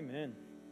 Amen.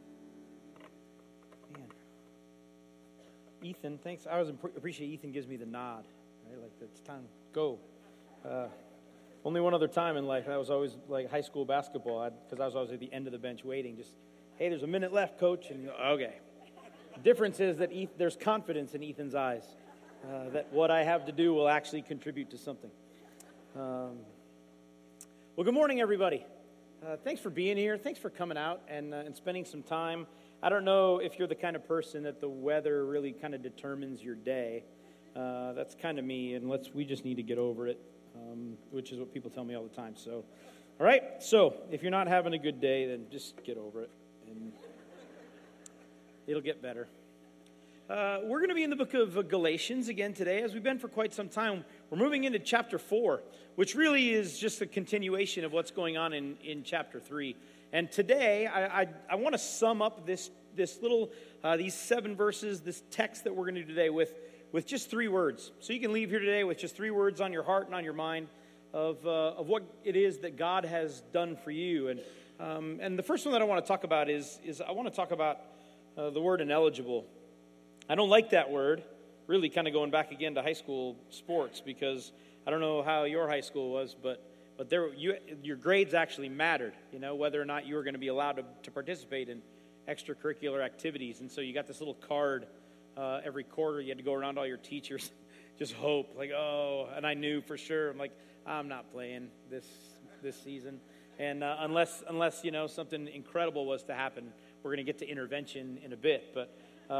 Man. Ethan, thanks. I always appreciate Ethan gives me the nod. Right? Like, it's time, go. Only one other time in life, that was always like high school basketball, because I was always at the end of the bench waiting, just, hey, there's a minute left, coach, and you go, okay. The difference is that there's confidence in Ethan's eyes, that what I have to do will actually contribute to something. Well, good morning, everybody. Thanks for being here. Thanks for coming out and spending some time. I don't know if you're the kind of person that the weather really kind of determines your day. That's kind of me, and we just need to get over it, which is what people tell me all the time. So, all right. So, if you're not having a good day, then just get over it, and it'll get better. We're going to be in the book of Galatians again today, as we've been for quite some time. We're moving into chapter 4, which really is just a continuation of what's going on in chapter 3. And today, I want to sum up this little, these 7 verses, this text that we're going to do today with just 3 words. So you can leave here today with just 3 words on your heart and on your mind of what it is that God has done for you. And the first one that I want to talk about is I want to talk about the word ineligible. I don't like that word, really kind of going back again to high school sports, because I don't know how your high school was, but your grades actually mattered, whether or not you were going to be allowed to participate in extracurricular activities. And so you got this little card every quarter. You had to go around all your teachers, just hope, like, oh, and I knew for sure. I'm like, I'm not playing this season. And unless something incredible was to happen, we're going to get to intervention in a bit, but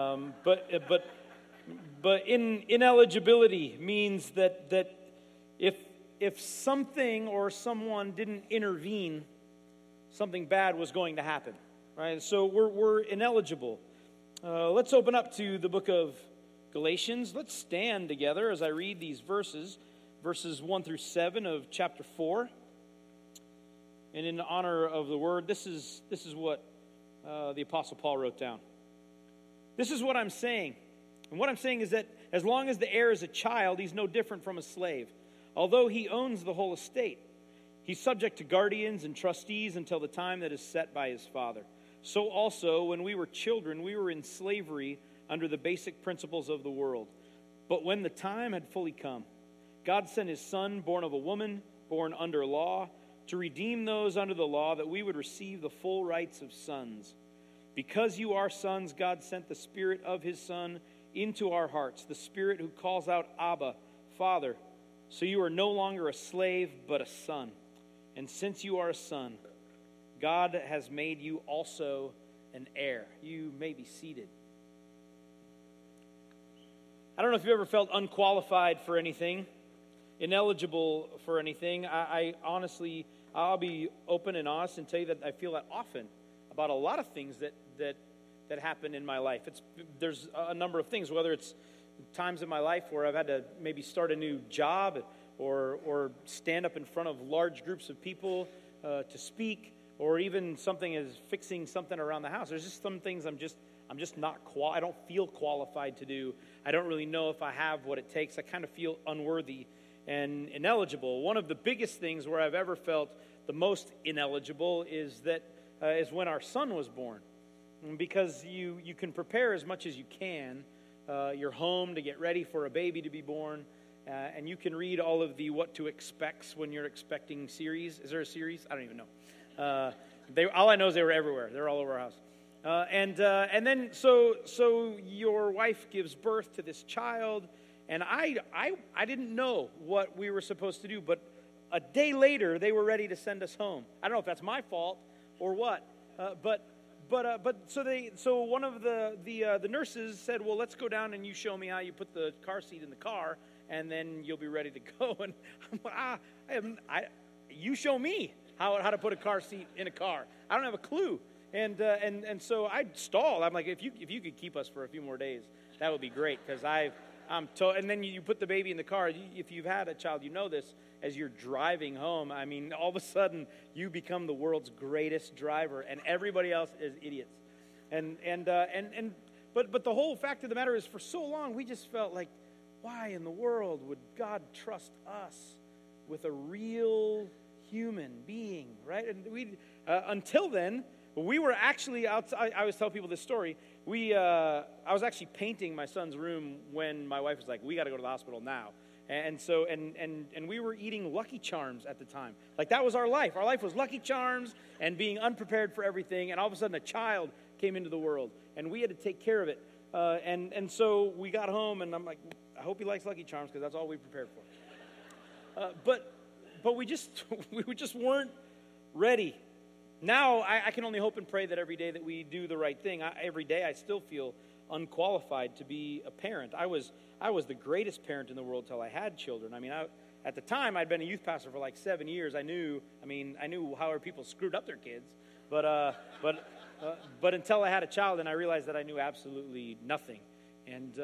ineligibility means that if something or someone didn't intervene, something bad was going to happen, right? So we're ineligible. Let's open up to the book of Galatians. Let's stand together as I read these verses 1 through 7 of chapter 4. And in honor of the word, this is what the Apostle Paul wrote down. This is what I'm saying. And what I'm saying is that as long as the heir is a child, he's no different from a slave. Although he owns the whole estate, he's subject to guardians and trustees until the time that is set by his father. So also, when we were children, we were in slavery under the basic principles of the world. But when the time had fully come, God sent his Son, born of a woman, born under law, to redeem those under the law, that we would receive the full rights of sons. Because you are sons, God sent the Spirit of his Son into our hearts, the Spirit who calls out, Abba, Father. So you are no longer a slave, but a son. And since you are a son, God has made you also an heir. You may be seated. I don't know if you've ever felt unqualified for anything, ineligible for anything. I honestly, I'll be open and honest and tell you that I feel that often about a lot of things that happen in my life. There's a number of things, whether it's times in my life where I've had to maybe start a new job or stand up in front of large groups of people to speak, or even something as fixing something around the house. There's just some things I'm just not I don't feel qualified to do. I don't really know if I have what it takes. I kind of feel unworthy and ineligible. One of the biggest things where I've ever felt the most ineligible is when our son was born. Because you can prepare as much as you can. You're home to get ready for a baby to be born. And you can read all of the what to expects when you're expecting series. Is there a series? I don't even know. All I know is they were everywhere. They're all over our house. And then so your wife gives birth to this child. And I didn't know what we were supposed to do. But a day later, they were ready to send us home. I don't know if that's my fault or what. So one of the nurses said, well, let's go down and you show me how you put the car seat in the car, and then you'll be ready to go. And I'm like, you show me how to put a car seat in a car. I don't have a clue. And so I stalled. I'm like, if you could keep us for a few more days, that would be great, because and then you put the baby in the car. If you've had a child, you know this. As you're driving home, I mean, all of a sudden you become the world's greatest driver, and everybody else is idiots. But the whole fact of the matter is, for so long we just felt like, why in the world would God trust us with a real human being, right? And until then, we were actually outside. I always tell people this story. I was actually painting my son's room when my wife was like, we got to go to the hospital now. And so we were eating Lucky Charms at the time. Like, that was our life. Our life was Lucky Charms and being unprepared for everything. And all of a sudden, a child came into the world, and we had to take care of it. And so we got home, and I'm like, I hope he likes Lucky Charms, because that's all we prepared for. But we just weren't ready. Now I can only hope and pray that every day that we do the right thing. Every day I still feel unqualified to be a parent. I was the greatest parent in the world till I had children. I mean, at the time I'd been a youth pastor for like 7 years. I knew how other people screwed up their kids, but until I had a child, and I realized that I knew absolutely nothing, and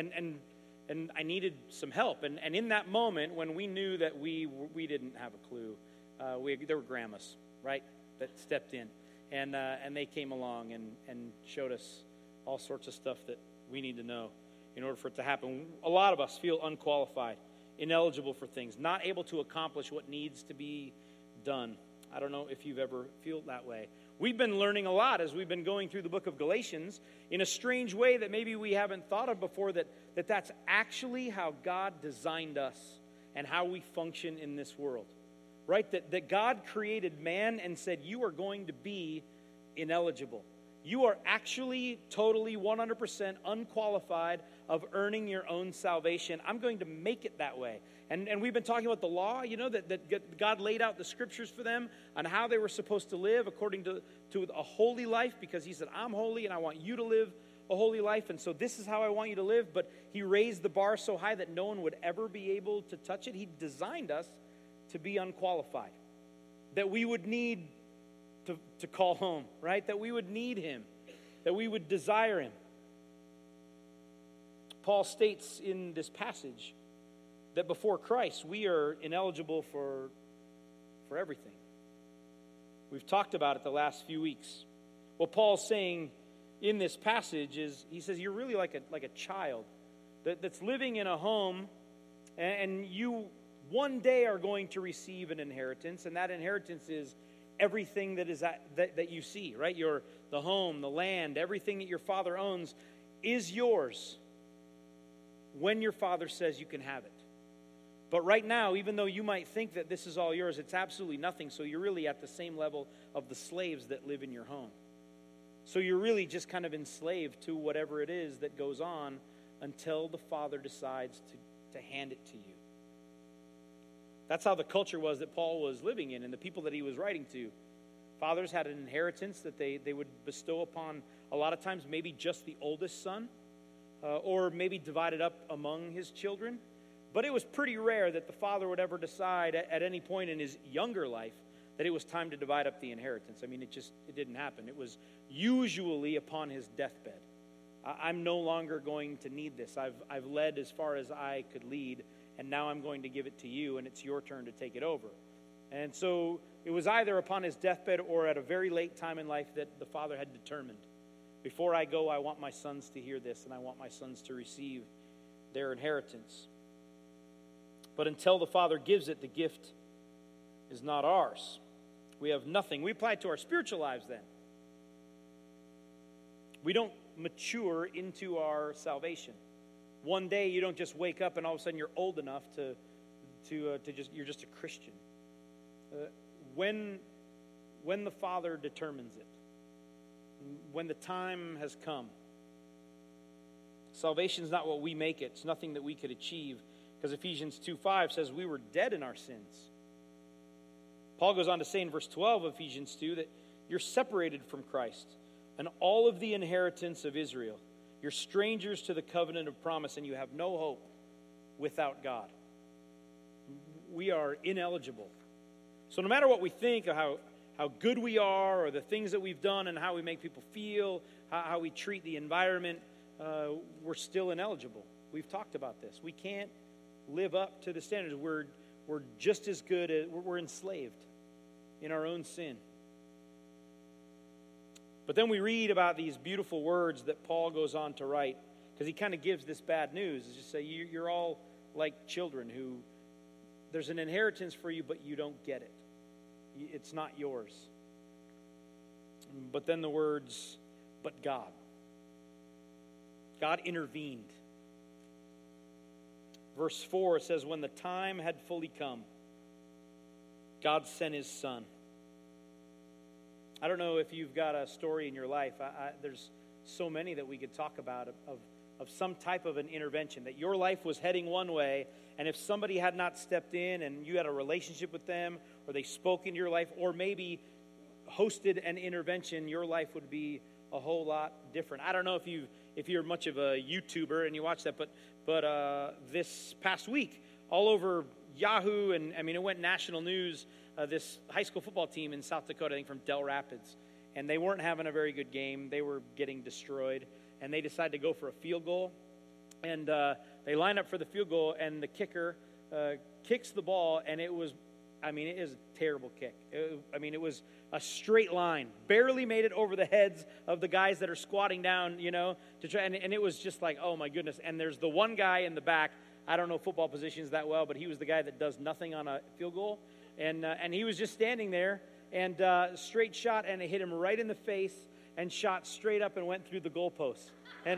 I needed some help. And in that moment, when we knew that we didn't have a clue, there were grandmas, right, that stepped in, and they came along and showed us all sorts of stuff that we need to know in order for it to happen. A lot of us feel unqualified, ineligible for things, not able to accomplish what needs to be done. I don't know if you've ever felt that way. We've been learning a lot as we've been going through the book of Galatians in a strange way that maybe we haven't thought of before, that's actually how God designed us and how we function in this world, right? That God created man and said, you are going to be ineligible. You are actually totally 100% unqualified of earning your own salvation. I'm going to make it that way. And we've been talking about the law, that God laid out the scriptures for them on how they were supposed to live according to a holy life, because he said, I'm holy and I want you to live a holy life, and so this is how I want you to live. But he raised the bar so high that no one would ever be able to touch it. He designed us to be unqualified, that we would need to call home, right? That we would need him, that we would desire him. Paul states in this passage that before Christ, we are ineligible for everything. We've talked about it the last few weeks. What Paul's saying in this passage is, he says, you're really like a child that's living in a home, and you one day are going to receive an inheritance, and that inheritance is everything that you see, right? The home, the land, everything that your father owns is yours when your father says you can have it. But right now, even though you might think that this is all yours, it's absolutely nothing. So you're really at the same level of the slaves that live in your home. So you're really just kind of enslaved to whatever it is that goes on until the father decides to hand it to you. That's how the culture was that Paul was living in, and the people that he was writing to. Fathers had an inheritance that they would bestow upon, a lot of times, maybe just the oldest son, or maybe divide it up among his children. But it was pretty rare that the father would ever decide at any point in his younger life that it was time to divide up the inheritance. I mean, it didn't happen. It was usually upon his deathbed. I'm no longer going to need this. I've led as far as I could lead, and now I'm going to give it to you, and it's your turn to take it over. And so it was either upon his deathbed or at a very late time in life that the father had determined, before I go, I want my sons to hear this, and I want my sons to receive their inheritance. But until the father gives it, the gift is not ours. We have nothing. We apply it to our spiritual lives then. We don't mature into our salvation. One day you don't just wake up and all of a sudden you're old enough to you're just a Christian. When the Father determines it, when the time has come. Salvation is not what we make it. It's nothing that we could achieve, because Ephesians 2:5 says we were dead in our sins. Paul goes on to say in verse 12 of Ephesians 2 that you're separated from Christ and all of the inheritance of Israel. You're strangers to the covenant of promise, and you have no hope without God. We are ineligible. So no matter what we think of how good we are, or the things that we've done and how we make people feel, how we treat the environment, we're still ineligible. We've talked about this. We can't live up to the standards. We're just as good as we're enslaved in our own sin. But then we read about these beautiful words that Paul goes on to write, because he kind of gives this bad news. It's just say you're all like children who there's an inheritance for you, but you don't get it. It's not yours. but then the words, but God. God intervened. Verse 4 says, when the time had fully come, God sent his son. I don't know if you've got a story in your life. There's so many that we could talk about of some type of an intervention, that your life was heading one way, and if somebody had not stepped in and you had a relationship with them, or they spoke into your life, or maybe hosted an intervention, your life would be a whole lot different. I don't know if you're much of a YouTuber and you watch that, but this past week, all over Yahoo, and I mean, it went national news, this high school football team in South Dakota, I think from Del Rapids, and they weren't having a very good game. They were getting destroyed, and they decided to go for a field goal, and they lined up for the field goal, and the kicker kicks the ball, and it is a terrible kick. It was a straight line, barely made it over the heads of the guys that are squatting down, to try, and it was just like, oh my goodness. And there's the one guy in the back, I don't know football positions that well, but he was the guy that does nothing on a field goal, and he was just standing there, and straight shot, and it hit him right in the face, and shot straight up and went through the goalpost. And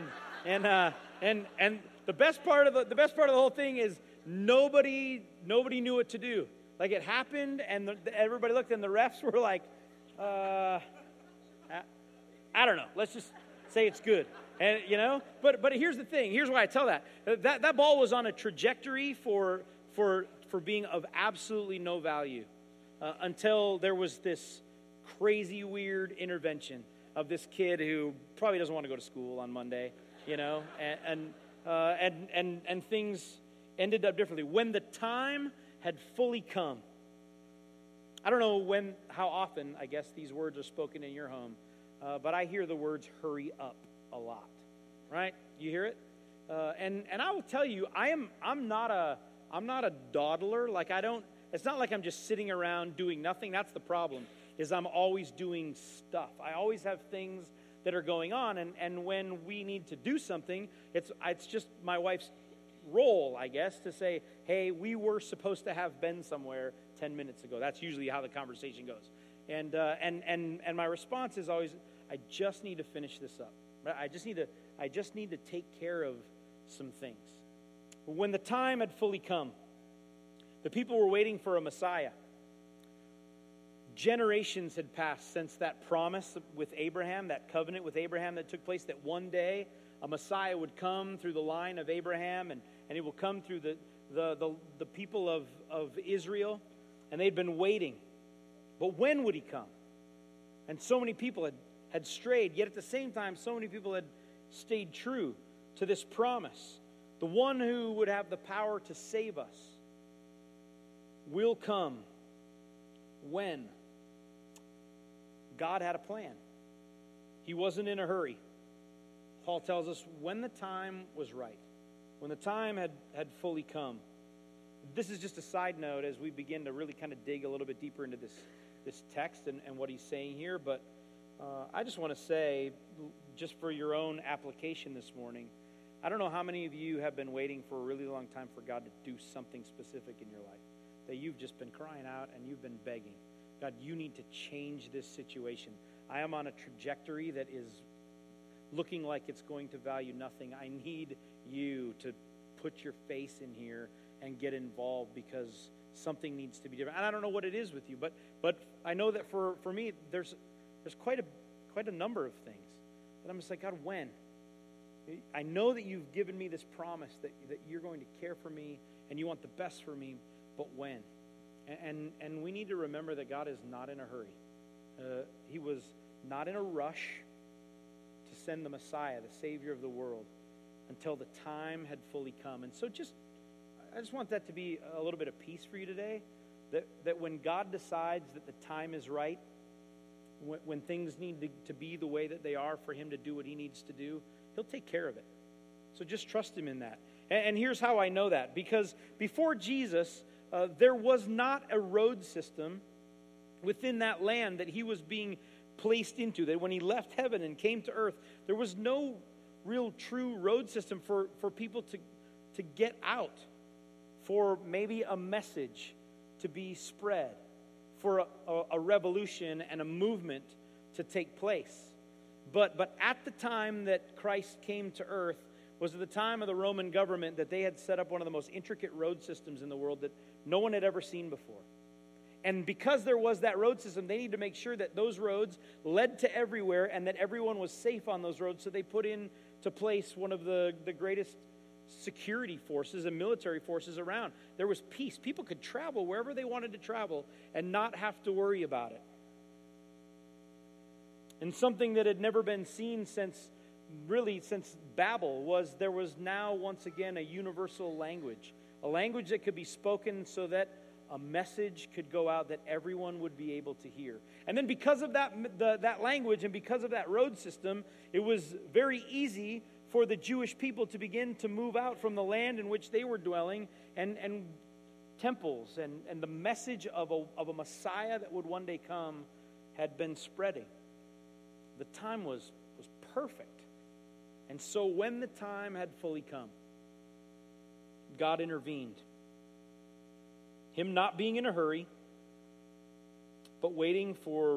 the best part of the whole thing is nobody knew what to do. Like, it happened, and everybody looked, and the refs were like, I don't know. Let's just say it's good. And, but here's the thing. Here's why I tell that. That ball was on a trajectory for being of absolutely no value until there was this crazy, weird intervention of this kid who probably doesn't want to go to school on Monday, and things ended up differently. When the time had fully come. I don't know how often, I guess, these words are spoken in your home, but I hear the words "hurry up" a lot, right? You hear it, and I will tell you, I'm not a dawdler. Like, it's not like I'm just sitting around doing nothing. That's the problem. Is I'm always doing stuff. I always have things that are going on, and when we need to do something, it's just my wife's role, I guess, to say, hey, we were supposed to have been somewhere 10 minutes ago. That's usually how the conversation goes. And my response is always, I just need to finish this up. I just need to take care of some things. When the time had fully come, the people were waiting for a Messiah. Generations had passed since that promise with Abraham, that covenant with Abraham that took place, that one day a Messiah would come through the line of Abraham, and he will come through the people of Israel, and they'd been waiting. But when would he come? And so many people had strayed, yet at the same time, so many people had stayed true to this promise. The one who would have the power to save us will come when God had a plan. He wasn't in a hurry. Paul tells us when the time was right, when the time had fully come. This is just a side note as we begin to really kind of dig a little bit deeper into this text and what he's saying here. But I just want to say, just for your own application this morning, I don't know how many of you have been waiting for a really long time for God to do something specific in your life, that you've just been crying out and you've been begging. God, you need to change this situation. I am on a trajectory that is looking like it's going to value nothing. I need you to put your face in here and get involved because something needs to be different. And I don't know what it is with you, but I know that for me, there's quite a number of things that I'm just like, God, when? I know that you've given me this promise that you're going to care for me and you want the best for me, but when? And we need to remember that God is not in a hurry. He was not in a rush to send the Messiah, the Savior of the world, until the time had fully come. And so I just want that to be a little bit of peace for you today, that when God decides that the time is right, when things need to be the way that they are for him to do what he needs to do, he'll take care of it. So just trust him in that. And here's how I know that. Because before Jesus, there was not a road system within that land that he was being placed into. That when he left heaven and came to earth, there was no real true road system for people to get out, for maybe a message to be spread, for a revolution and a movement to take place. But at the time that Christ came to earth was at the time of the Roman government that they had set up one of the most intricate road systems in the world that no one had ever seen before. And because there was that road system, they needed to make sure that those roads led to everywhere and that everyone was safe on those roads. So they put into place one of the greatest security forces and military forces around. There was peace. People could travel wherever they wanted to travel and not have to worry about it. And something that had never been seen since Babel was there was now once again a universal language. A language that could be spoken so that a message could go out that everyone would be able to hear. And then because of that language and because of that road system, it was very easy for the Jewish people to begin to move out from the land in which they were dwelling, and temples and the message of a Messiah that would one day come had been spreading. The time was perfect. And so when the time had fully come, God intervened. Him not being in a hurry, but waiting for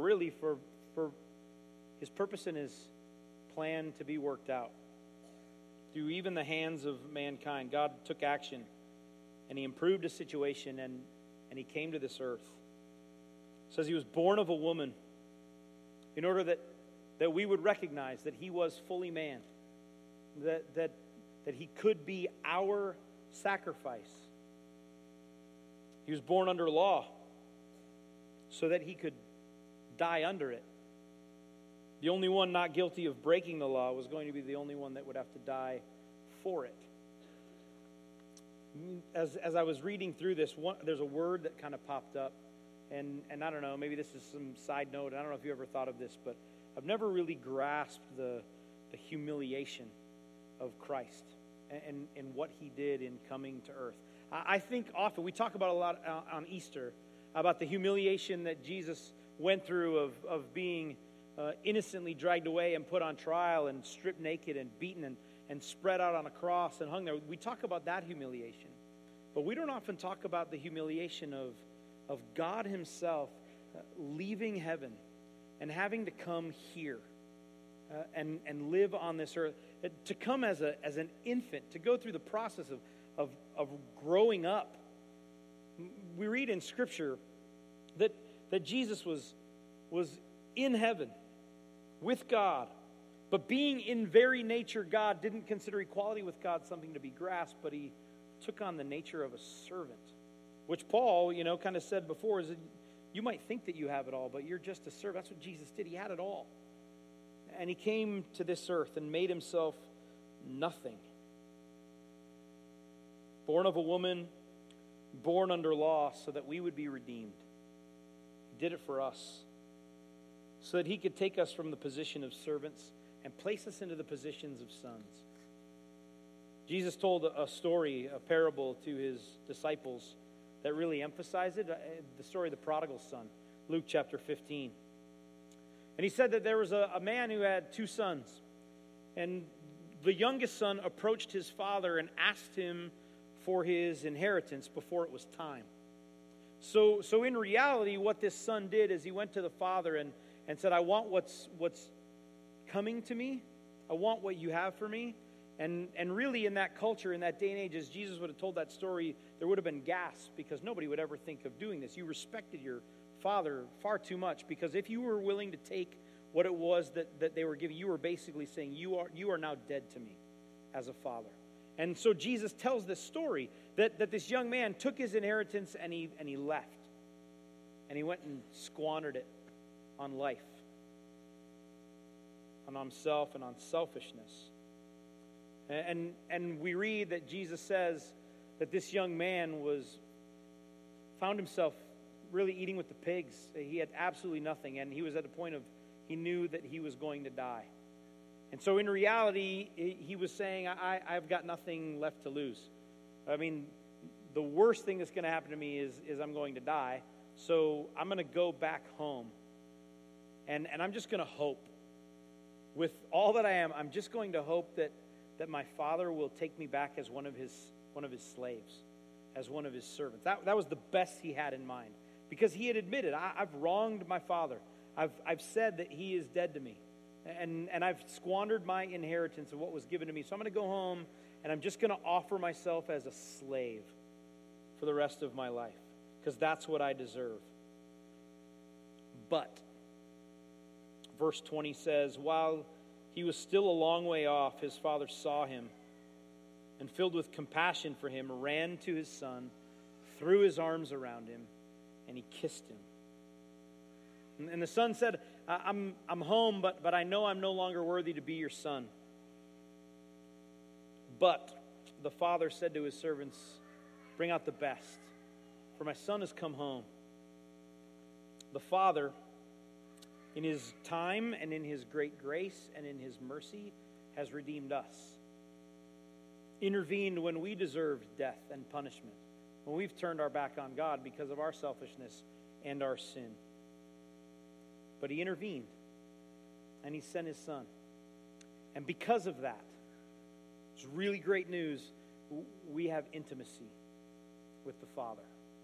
his purpose and his plan to be worked out. Through even the hands of mankind, God took action, and he improved a situation, and he came to this earth. It says he was born of a woman in order that we would recognize that he was fully man, that he could be our sacrifice. He was born under law so that he could die under it. The only one not guilty of breaking the law was going to be the only one that would have to die for it. As I was reading through this, there's a word that kind of popped up, and I don't know, maybe this is some side note. I don't know if you ever thought of this, but I've never really grasped the humiliation of Christ and what he did in coming to earth. I think often, we talk about a lot on Easter, about the humiliation that Jesus went through of being innocently dragged away and put on trial and stripped naked and beaten and spread out on a cross and hung there. We talk about that humiliation. But we don't often talk about the humiliation of God himself leaving heaven and having to come here and live on this earth. To come as an infant, to go through the process of growing up. We read in Scripture that Jesus was in heaven with God, but being in very nature God, didn't consider equality with God something to be grasped, but he took on the nature of a servant, which Paul, kind of said before, is that you might think that you have it all, but you're just a servant. That's what Jesus did. He had it all. And he came to this earth and made himself nothing. Born of a woman, born under law, so that we would be redeemed. He did it for us, so that he could take us from the position of servants and place us into the positions of sons. Jesus told a story, a parable to his disciples that really emphasized it, the story of the prodigal son, Luke chapter 15. And he said that there was a man who had two sons, and the youngest son approached his father and asked him for his inheritance before it was time. So in reality, what this son did is he went to the father and said, I want what's coming to me. I want what you have for me. And really in that culture, in that day and age, as Jesus would have told that story, there would have been gasps because nobody would ever think of doing this. You respected your father far too much, because if you were willing to take what it was that they were giving, you were basically saying, you are now dead to me as a father. And so Jesus tells this story that this young man took his inheritance and he left. And he went and squandered it on life, on himself and on selfishness. And we read that Jesus says that this young man found himself really eating with the pigs. He had absolutely nothing, and he was at the point of he knew that he was going to die. And so in reality, he was saying, I've got nothing left to lose. I mean, the worst thing that's going to happen to me is I'm going to die. So I'm going to go back home. And I'm just going to hope. With all that I am, I'm just going to hope that my father will take me back as one of his slaves, as one of his servants. That was the best he had in mind. Because he had admitted, I've wronged my father. I've said that he is dead to me. And I've squandered my inheritance of what was given to me. So I'm going to go home and I'm just going to offer myself as a slave for the rest of my life, because that's what I deserve. But, verse 20 says, while he was still a long way off, his father saw him and, filled with compassion for him, ran to his son, threw his arms around him, and he kissed him. And the son said, I'm home, but I know I'm no longer worthy to be your son. But the father said to his servants, bring out the best, for my son has come home. The Father, in his time and in his great grace and in his mercy, has redeemed us. Intervened when we deserved death and punishment, when we've turned our back on God because of our selfishness and our sin. But he intervened, and he sent his son. And because of that, it's really great news, we have intimacy with the Father.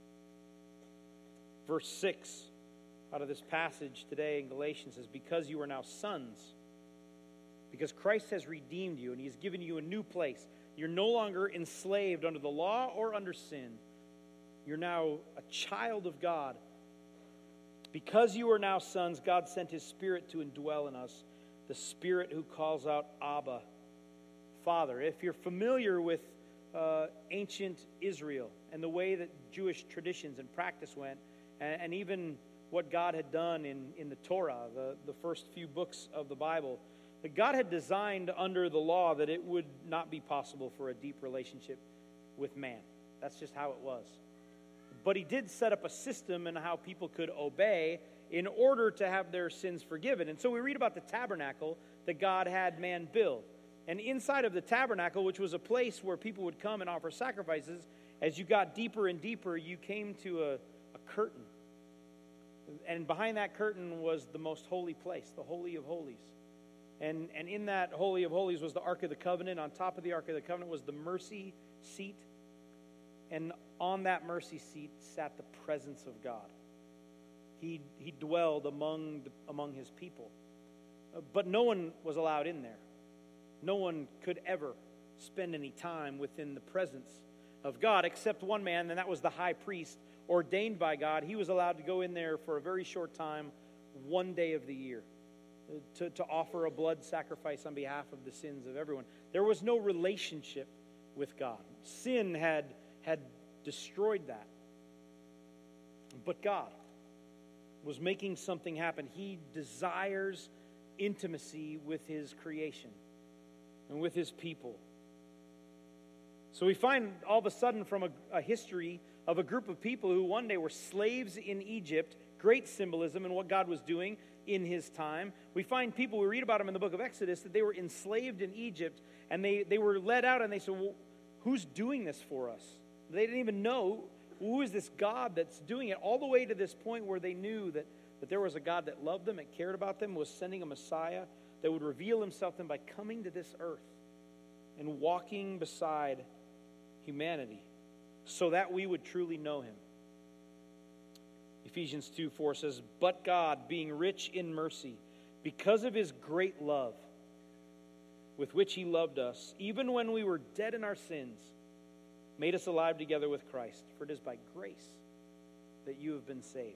Verse 6 out of this passage today in Galatians says, because you are now sons, because Christ has redeemed you and he has given you a new place. You're no longer enslaved under the law or under sin. You're now a child of God. Because you are now sons, God sent his Spirit to indwell in us, the Spirit who calls out, Abba, Father. If you're familiar with ancient Israel and the way that Jewish traditions and practice went, and even what God had done in the Torah, the first few books of the Bible, that God had designed under the law that it would not be possible for a deep relationship with man. That's just how it was. But he did set up a system in how people could obey in order to have their sins forgiven. And so we read about the tabernacle that God had man build. And inside of the tabernacle, which was a place where people would come and offer sacrifices, as you got deeper and deeper, you came to a curtain. And behind that curtain was the most holy place, the Holy of Holies. And in that Holy of Holies was the Ark of the Covenant. On top of the Ark of the Covenant was the mercy seat. And on that mercy seat sat the presence of God. He dwelled among his people. But no one was allowed in there. No one could ever spend any time within the presence of God except one man, and that was the high priest ordained by God. He was allowed to go in there for a very short time, one day of the year, to offer a blood sacrifice on behalf of the sins of everyone. There was no relationship with God. Sin had destroyed that. But God was making something happen. He desires intimacy with his creation and with his people. So we find all of a sudden from a history of a group of people who one day were slaves in Egypt, great symbolism in what God was doing in his time. We find people, we read about them in the book of Exodus, that they were enslaved in Egypt, and they were led out, and they said, well, who's doing this for us? They didn't even know, who is this God that's doing it, all the way to this point where they knew that there was a God that loved them and cared about them, was sending a Messiah that would reveal himself to them by coming to this earth and walking beside humanity so that we would truly know him. Ephesians 2:4 says, but God, being rich in mercy, because of his great love with which he loved us, even when we were dead in our sins, made us alive together with Christ. For it is by grace that you have been saved.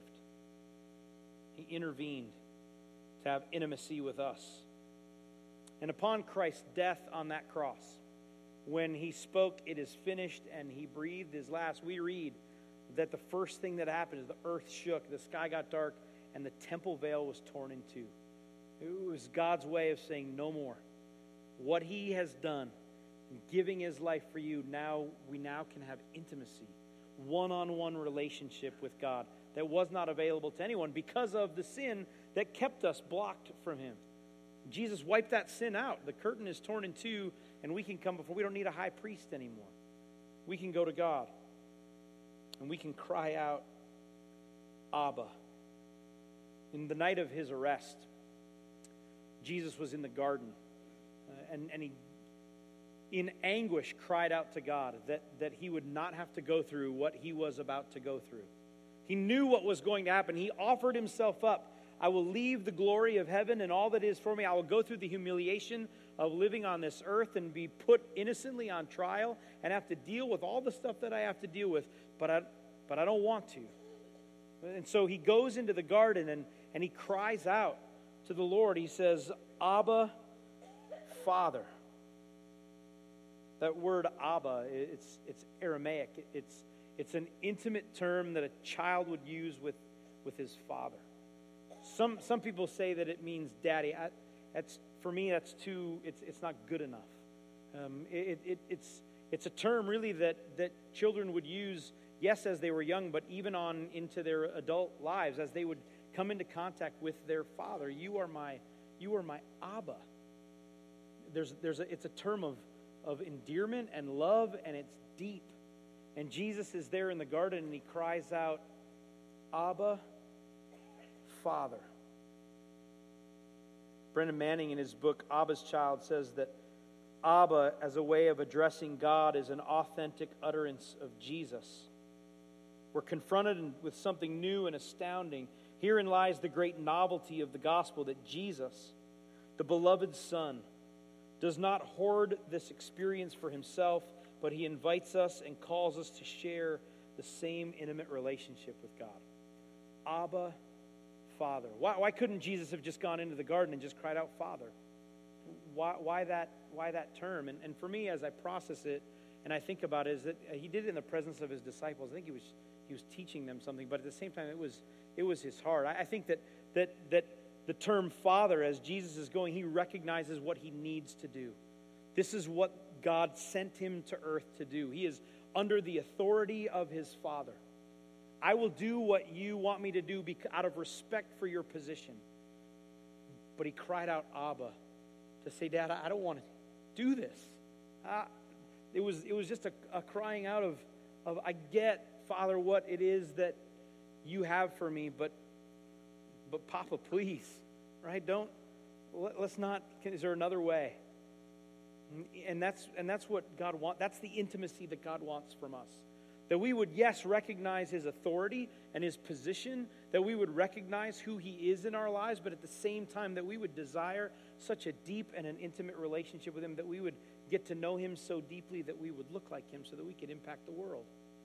He intervened to have intimacy with us. And upon Christ's death on that cross, when he spoke, it is finished, and he breathed his last, we read that the first thing that happened is the earth shook, the sky got dark, and the temple veil was torn in two. It was God's way of saying no more. What he has done, giving his life for you, we now can have intimacy, one-on-one relationship with God that was not available to anyone because of the sin that kept us blocked from him. Jesus wiped that sin out. The curtain is torn in two, and we can come before. We don't need a high priest anymore. We can go to God, and we can cry out, Abba. In the night of his arrest, Jesus was in the garden, and he, in anguish, cried out to God that he would not have to go through what he was about to go through. He knew what was going to happen. He offered himself up I will leave the glory of heaven and all that is for me. I will go through the humiliation of living on this earth and be put innocently on trial and have to deal with all the stuff that I have to deal with, but I don't want to. And so he goes into the garden and he cries out to the Lord. He says, Abba, Father. That word Abba, it's Aramaic. It's an intimate term that a child would use with his father. Some people say that it means daddy. For me, that's too. It's not good enough. It's a term really that children would use, yes, as they were young, but even on into their adult lives, as they would come into contact with their father. You are my Abba. It's a term of endearment and love, and it's deep. And Jesus is there in the garden, and he cries out, Abba, Father. Brennan Manning, in his book, Abba's Child, says that Abba, as a way of addressing God, is an authentic utterance of Jesus. We're confronted with something new and astounding. Herein lies the great novelty of the gospel, that Jesus, the beloved Son, does not hoard this experience for himself, but he invites us and calls us to share the same intimate relationship with God. Abba, Father. Why couldn't Jesus have just gone into the garden and just cried out, Father? Why that term? And for me, as I process it and I think about it, is that he did it in the presence of his disciples. I think he was teaching them something, but at the same time, it was his heart. I think that the term Father, as Jesus is going, he recognizes what he needs to do. This is what God sent him to earth to do. He is under the authority of his Father. I will do what you want me to do out of respect for your position. But he cried out, Abba, to say, Dad, I don't want to do this. It was just a crying out of I get, Father, what it is that you have for me, but Papa, please, right? Let's not. Is there another way? And that's what God wants. That's the intimacy that God wants from us. That we would, yes, recognize his authority and his position, that we would recognize who he is in our lives, but at the same time that we would desire such a deep and an intimate relationship with him, that we would get to know him so deeply that we would look like him so that we could impact the world.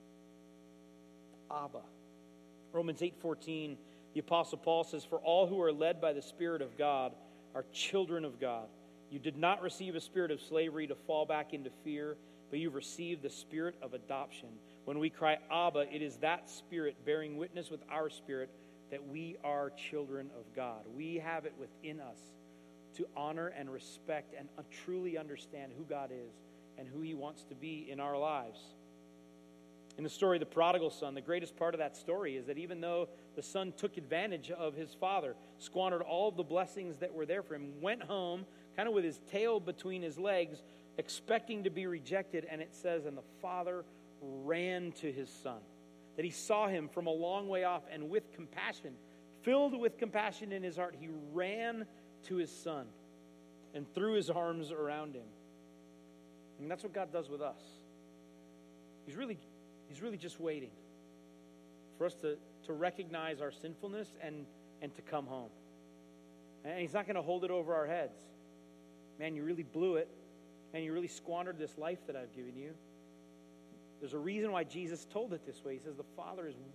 Abba. Romans 8:14, the Apostle Paul says, for all who are led by the Spirit of God are children of God. You did not receive a spirit of slavery to fall back into fear, but you've received the spirit of adoption. When we cry, Abba, it is that Spirit bearing witness with our spirit that we are children of God. We have it within us to honor and respect and truly understand who God is and who he wants to be in our lives. In the story of the prodigal son, the greatest part of that story is that even though the son took advantage of his father, squandered all of the blessings that were there for him, went home kind of with his tail between his legs, expecting to be rejected, and it says, and the father ran to his son. That he saw him from a long way off, and with compassion, filled with compassion in his heart, he ran to his son and threw his arms around him. And that's what God does with us. He's really just waiting for us to recognize our sinfulness and to come home. And he's not going to hold it over our heads. Man, you really blew it. Man, you really squandered this life that I've given you. There's a reason why Jesus told it this way. He says the Father is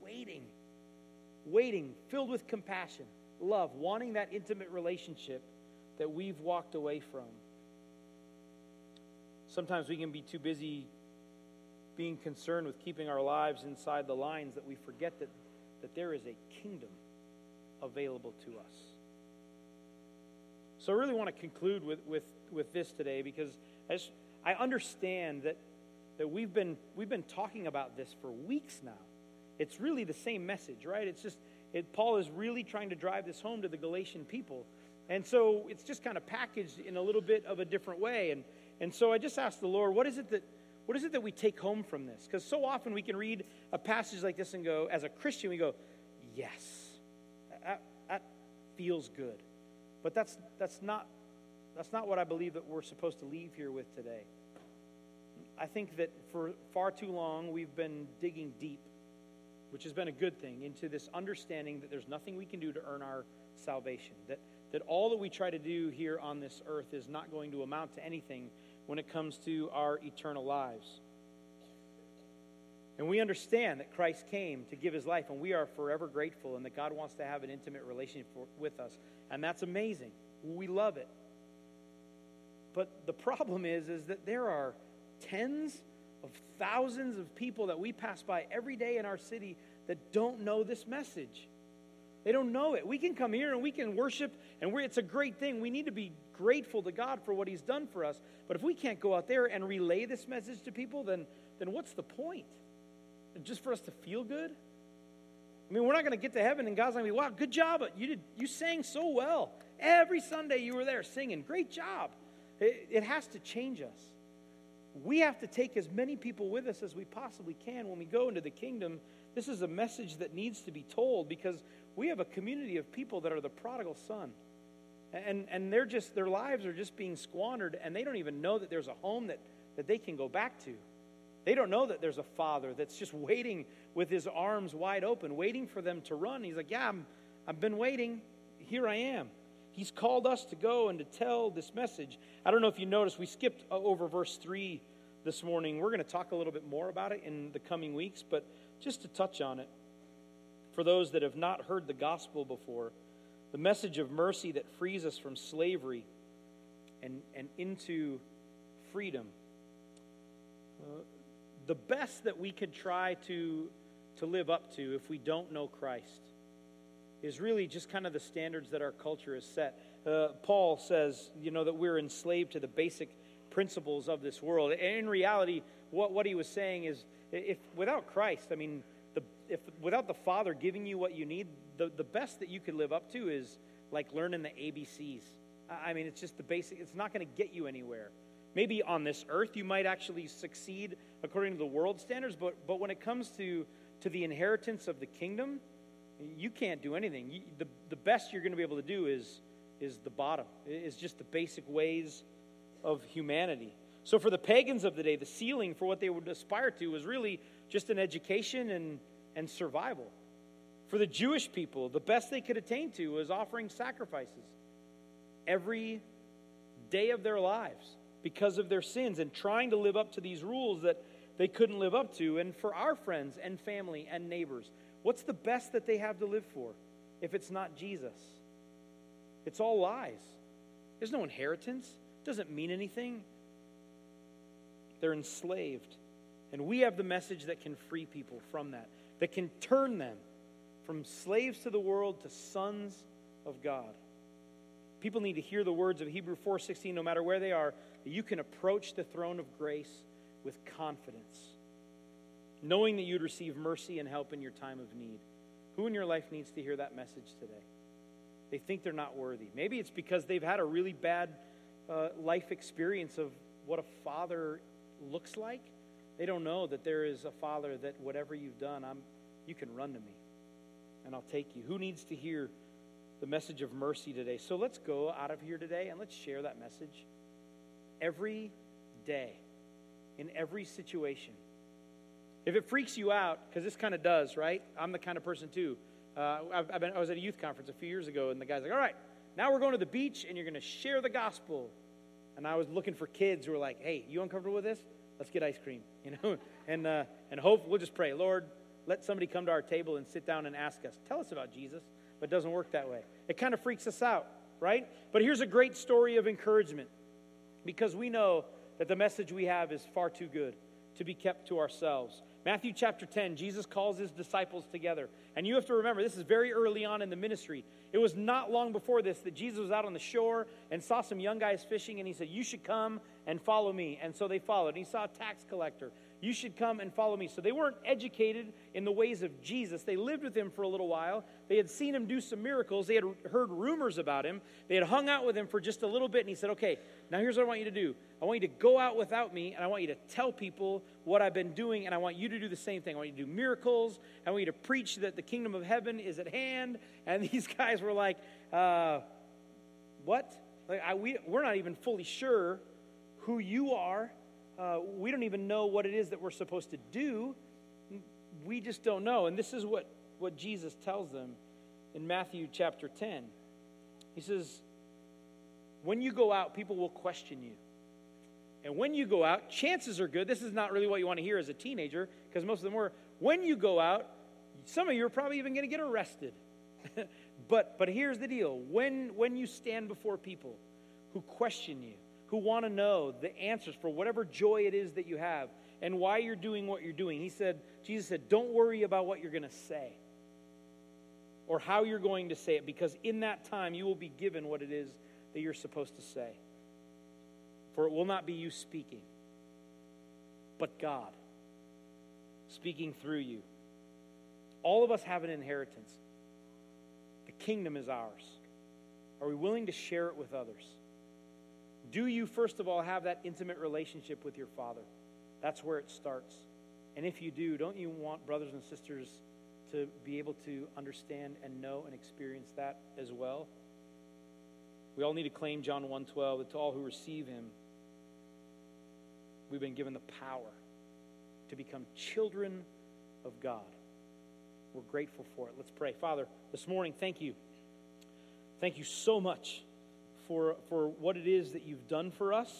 waiting, filled with compassion, love, wanting that intimate relationship that we've walked away from. Sometimes we can be too busy being concerned with keeping our lives inside the lines that we forget that there is a kingdom available to us. So I really want to conclude with this today, because I understand that we've been talking about this for weeks now. It's really the same message, right? It's just Paul is really trying to drive this home to the Galatian people. And so it's just kind of packaged in a little bit of a different way. And so I just asked the Lord, what is it that we take home from this? Because so often we can read a passage like this and go, as a Christian, we go, yes, that feels good. But that's not what I believe that we're supposed to leave here with today. I think that for far too long we've been digging deep, which has been a good thing, into this understanding that there's nothing we can do to earn our salvation. That all that we try to do here on this earth is not going to amount to anything when it comes to our eternal lives. And we understand that Christ came to give his life, and we are forever grateful, and that God wants to have an intimate relationship with us. And that's amazing. We love it. But the problem is that there are tens of thousands of people that we pass by every day in our city that don't know this message. They don't know it. We can come here and we can worship, and it's a great thing. We need to be grateful to God for what he's done for us. But if we can't go out there and relay this message to people, then what's the point? Just for us to feel good? I mean, we're not going to get to heaven and God's going to be, wow, good job. You sang so well. Every Sunday you were there singing. Great job. It has to change us. We have to take as many people with us as we possibly can when we go into the kingdom. This is a message that needs to be told, because we have a community of people that are the prodigal son. And their lives are just being squandered, and they don't even know that there's a home that they can go back to. They don't know that there's a father that's just waiting with his arms wide open, waiting for them to run. He's like, yeah, I've been waiting. Here I am. He's called us to go and to tell this message. I don't know if you noticed, we skipped over verse 3 this morning. We're going to talk a little bit more about it in the coming weeks, but just to touch on it, for those that have not heard the gospel before, the message of mercy that frees us from slavery and into freedom. The best that we could try to live up to if we don't know Christ is really just kind of the standards that our culture has set. Paul says, that we're enslaved to the basic principles of this world. And in reality, what he was saying is, if without Christ, if without the Father giving you what you need, the best that you could live up to is like learning the ABCs. It's just the basic. It's not going to get you anywhere. Maybe on this earth you might actually succeed according to the world standards, but when it comes to the inheritance of the kingdom, you can't do anything. The best you're going to be able to do is the bottom. It's just the basic ways of humanity. So for the pagans of the day, the ceiling for what they would aspire to was really just an education and survival. For the Jewish people, the best they could attain to was offering sacrifices every day of their lives because of their sins, and trying to live up to these rules that they couldn't live up to. And for our friends and family and neighbors, what's the best that they have to live for if it's not Jesus? It's all lies. There's no inheritance. It doesn't mean anything. They're enslaved. And we have the message that can free people from that can turn them from slaves to the world to sons of God. People need to hear the words of Hebrews 4:16, no matter where they are, that you can approach the throne of grace with confidence, knowing that you'd receive mercy and help in your time of need. Who in your life needs to hear that message today? They think they're not worthy. Maybe it's because they've had a really bad life experience of what a father looks like. They don't know that there is a Father that whatever you've done, you can run to me, and I'll take you. Who needs to hear the message of mercy today? So let's go out of here today and let's share that message every day, in every situation. If it freaks you out, because this kind of does, right? I'm the kind of person too. I was at a youth conference a few years ago, and the guy's like, all right, now we're going to the beach, and you're going to share the gospel. And I was looking for kids who were like, hey, you uncomfortable with this? Let's get ice cream, and hope, we'll just pray, Lord, let somebody come to our table and sit down and ask us, tell us about Jesus. But it doesn't work that way. It kind of freaks us out, right? But here's a great story of encouragement, because we know that the message we have is far too good to be kept to ourselves. Matthew chapter 10, Jesus calls his disciples together. And you have to remember, this is very early on in the ministry. It was not long before this that Jesus was out on the shore and saw some young guys fishing, and he said, you should come and follow me. And so they followed. And he saw a tax collector. You should come and follow me. So they weren't educated in the ways of Jesus. They lived with him for a little while. They had seen him do some miracles. They had heard rumors about him. They had hung out with him for just a little bit. And he said, okay, now here's what I want you to do. I want you to go out without me, and I want you to tell people what I've been doing, and I want you to do the same thing. I want you to do miracles. I want you to preach that the kingdom of heaven is at hand. And these guys were like, what? We're not even fully sure who you are. We don't even know what it is that we're supposed to do. We just don't know. And this is what Jesus tells them in Matthew chapter 10. He says, when you go out, people will question you. And when you go out, chances are good, this is not really what you want to hear as a teenager, because most of them were, when you go out, some of you are probably even going to get arrested. But here's the deal. When you stand before people who question you, who want to know the answers for whatever joy it is that you have and why you're doing what you're doing, Jesus said, don't worry about what you're going to say or how you're going to say it, because in that time you will be given what it is that you're supposed to say. For it will not be you speaking, but God speaking through you. All of us have an inheritance. The kingdom is ours. Are we willing to share it with others? Do you, first of all, have that intimate relationship with your Father? That's where it starts. And if you do, don't you want brothers and sisters to be able to understand and know and experience that as well? We all need to claim John 1:12, that to all who receive him, we've been given the power to become children of God. We're grateful for it. Let's pray. Father, this morning, thank you. Thank you so much for what it is that you've done for us.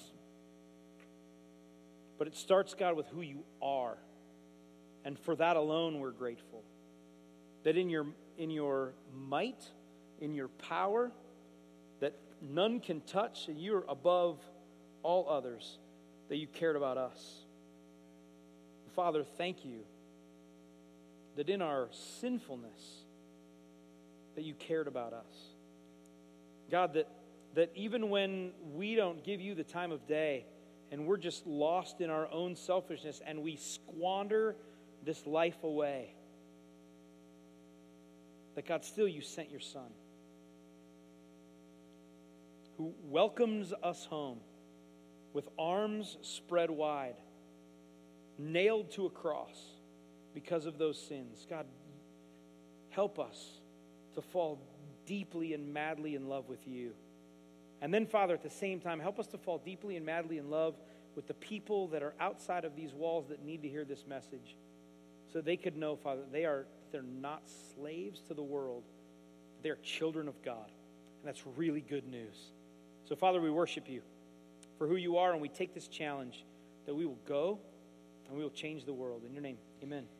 But it starts, God, with who you are. And for that alone, we're grateful. That in your might, in your power, that none can touch, and you're above all others, that you cared about us. Father, thank you that in our sinfulness, that you cared about us. God, that even when we don't give you the time of day and we're just lost in our own selfishness and we squander this life away, that God, still you sent your Son who welcomes us home with arms spread wide, nailed to a cross because of those sins. God, help us to fall deeply and madly in love with you. And then, Father, at the same time, help us to fall deeply and madly in love with the people that are outside of these walls that need to hear this message, so they could know, Father, they're not slaves to the world. They're children of God. And that's really good news. So, Father, we worship you for who you are, and we take this challenge that we will go and we will change the world. In your name, amen.